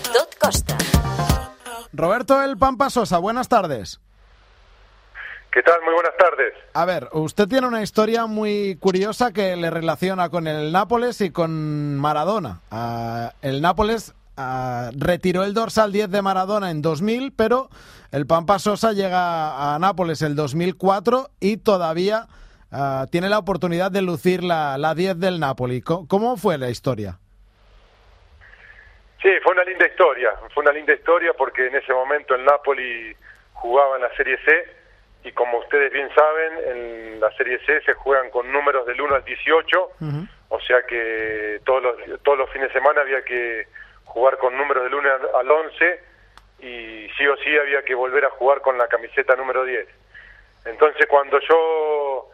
Tot Costa. Roberto El Pampa Sosa, buenas tardes. ¿Qué tal? Muy buenas tardes. A ver, usted tiene una historia muy curiosa que le relaciona con el Nápoles y con Maradona. El Nápoles retiró el dorsal 10 de Maradona en 2000, pero el Pampa Sosa llega a Nápoles el 2004 y todavía tiene la oportunidad de lucir la 10 del Napoli. ¿Cómo fue la historia? Sí, fue una linda historia porque en ese momento el Napoli jugaba en la Serie C y como ustedes bien saben, en la Serie C se juegan con números del 1 al 18, o sea que todos los fines de semana había que jugar con números del 1 al 11 y sí o sí había que volver a jugar con la camiseta número 10. Entonces cuando yo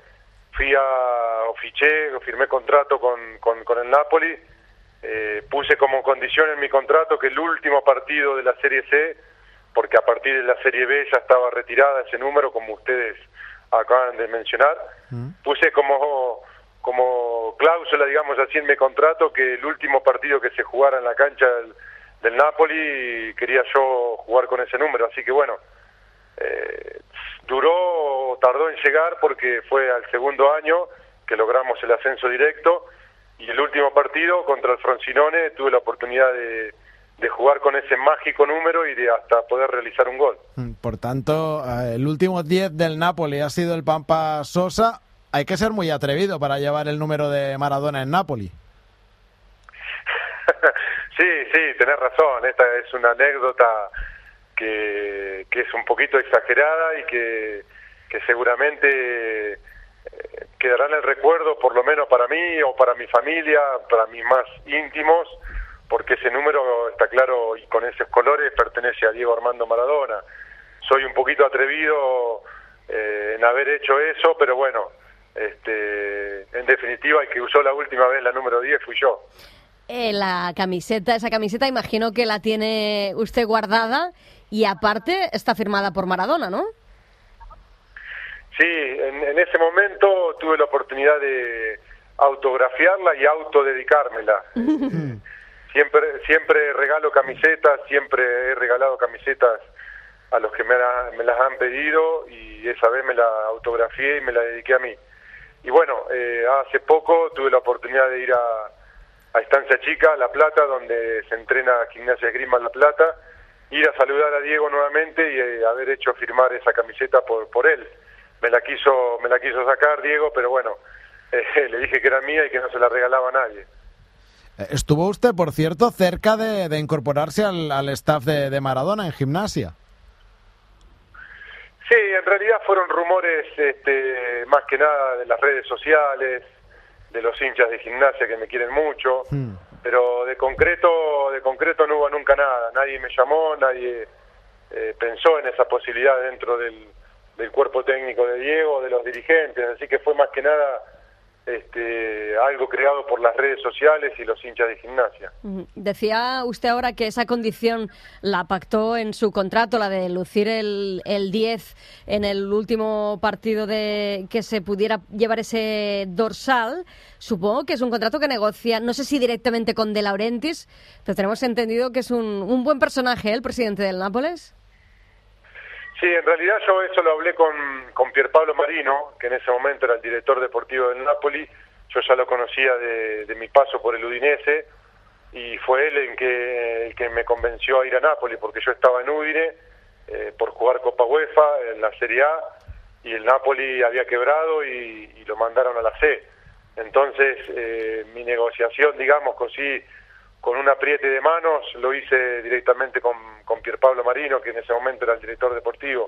firmé contrato con el Napoli, puse como condición en mi contrato que el último partido de la Serie C, porque a partir de la Serie B ya estaba retirada ese número, como ustedes acaban de mencionar, puse como cláusula, digamos así, en mi contrato, que el último partido que se jugara en la cancha del Napoli quería yo jugar con ese número. Así que bueno, tardó en llegar porque fue al segundo año que logramos el ascenso directo, y el último partido contra el Frosinone tuve la oportunidad de jugar con ese mágico número y de hasta poder realizar un gol. Por tanto, el último 10 del Napoli ha sido el Pampa Sosa. Hay que ser muy atrevido para llevar el número de Maradona en Napoli. Sí, tenés razón. Esta es una anécdota que es un poquito exagerada y que seguramente quedará en el recuerdo, por lo menos para mí o para mi familia, para mis más íntimos, porque ese número, está claro, y con esos colores pertenece a Diego Armando Maradona. Soy un poquito atrevido en haber hecho eso, pero bueno, en definitiva el que usó la última vez la número 10 fui yo. Esa camiseta imagino que la tiene usted guardada y aparte está firmada por Maradona, ¿no? Sí, en ese momento tuve la oportunidad de autografiarla y autodedicármela. Siempre regalo camisetas, siempre he regalado camisetas a los que me las han pedido, y esa vez me la autografié y me la dediqué a mí. Y bueno, hace poco tuve la oportunidad de ir a Estancia Chica, La Plata, donde se entrena Gimnasia Esgrima La Plata, ir a saludar a Diego nuevamente y haber hecho firmar esa camiseta por él. Me la quiso sacar Diego, pero bueno, le dije que era mía y que no se la regalaba a nadie. Estuvo usted, por cierto, cerca de incorporarse al staff de Maradona en Gimnasia. Sí, en realidad fueron rumores más que nada de las redes sociales, de los hinchas de Gimnasia que me quieren mucho, pero de concreto no hubo nunca nada. Nadie me llamó, nadie pensó en esa posibilidad dentro del cuerpo técnico de Diego, de los dirigentes, así que fue más que nada algo creado por las redes sociales y los hinchas de Gimnasia. Decía usted ahora que esa condición la pactó en su contrato, la de lucir el 10 en el último partido de que se pudiera llevar ese dorsal. Supongo que es un contrato que negocia, no sé si directamente con De Laurentiis, pero tenemos entendido que es un buen personaje, el presidente del Nápoles. Sí, en realidad yo eso lo hablé con Pierpaolo Marino, que en ese momento era el director deportivo del Napoli. Yo ya lo conocía de mi paso por el Udinese, y fue él el que me convenció a ir a Napoli, porque yo estaba en Udine por jugar Copa UEFA en la Serie A, y el Napoli había quebrado y lo mandaron a la C. Entonces mi negociación, digamos, con un apriete de manos, lo hice directamente con Pierpaolo Marino, que en ese momento era el director deportivo,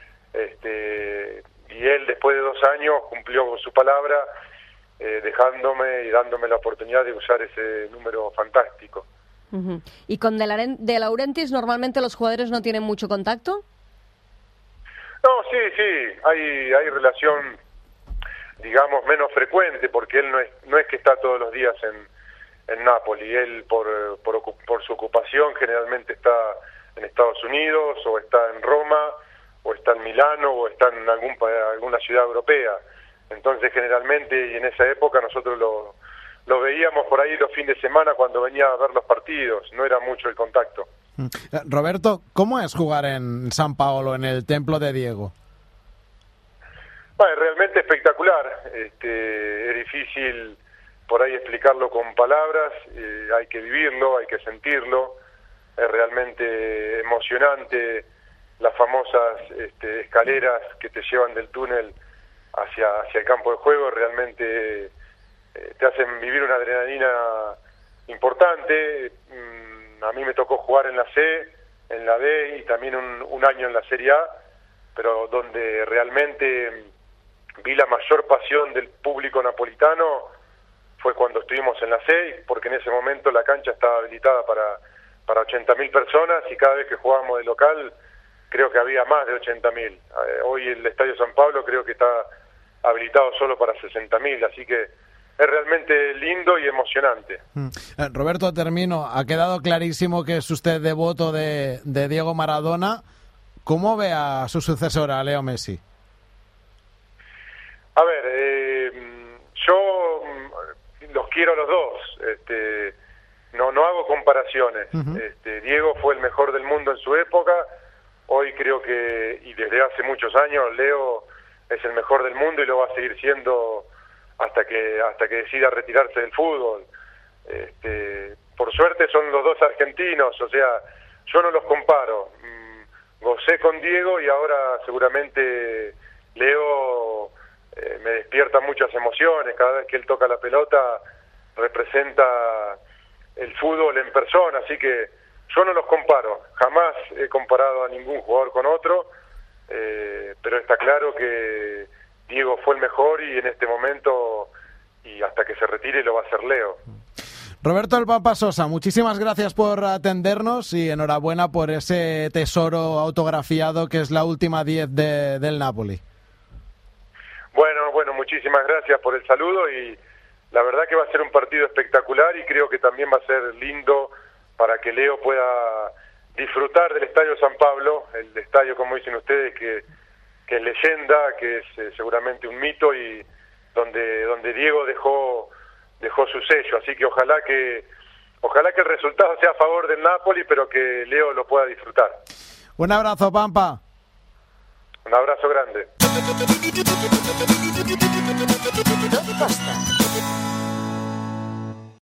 y él después de 2 años cumplió con su palabra, dejándome y dándome la oportunidad de usar ese número fantástico. ¿Y con De Laurentiis normalmente los jugadores no tienen mucho contacto? No, sí, hay relación, digamos, menos frecuente, porque él no es que está todos los días en Napoli. Él por su ocupación generalmente está en Estados Unidos, o está en Roma, o está en Milano, o está en alguna ciudad europea. Entonces generalmente, y en esa época, nosotros lo veíamos por ahí los fines de semana cuando venía a ver los partidos. No era mucho el contacto. Roberto, ¿cómo es jugar en San Paolo, en el templo de Diego? Bueno, realmente espectacular. Es difícil por ahí explicarlo con palabras, hay que vivirlo, hay que sentirlo. Es realmente emocionante las famosas escaleras que te llevan del túnel hacia el campo de juego. Realmente te hacen vivir una adrenalina importante. A mí me tocó jugar en la C, en la D y también un año en la Serie A, pero donde realmente vi la mayor pasión del público napolitano fue cuando estuvimos en la C, porque en ese momento la cancha estaba habilitada para 80.000 personas y cada vez que jugábamos de local creo que había más de 80.000. Hoy el Estadio San Pablo creo que está habilitado solo para 60.000, así que es realmente lindo y emocionante. Roberto, termino. Ha quedado clarísimo que es usted devoto de Diego Maradona. ¿Cómo ve a su sucesor, a Leo Messi? A ver, yo los quiero a los dos. No hago comparaciones. Diego fue el mejor del mundo en su época. Hoy creo que, y desde hace muchos años, Leo es el mejor del mundo y lo va a seguir siendo hasta que decida retirarse del fútbol. Por suerte son los dos argentinos, o sea, yo no los comparo. Gocé con Diego y ahora seguramente Leo me despierta muchas emociones. Cada vez que él toca la pelota representa el fútbol en persona, así que yo no los comparo. Jamás he comparado a ningún jugador con otro, pero está claro que Diego fue el mejor y en este momento y hasta que se retire lo va a hacer Leo. Roberto El Pampa Sosa, muchísimas gracias por atendernos y enhorabuena por ese tesoro autografiado que es la última 10 del Napoli. Bueno, muchísimas gracias por el saludo y la verdad que va a ser un partido espectacular y creo que también va a ser lindo para que Leo pueda disfrutar del Estadio San Pablo, el estadio, como dicen ustedes, que es leyenda, que es seguramente un mito y donde Diego dejó su sello, así que ojalá que el resultado sea a favor del Napoli, pero que Leo lo pueda disfrutar. Un abrazo, Pampa. Un abrazo grande. Tot costa.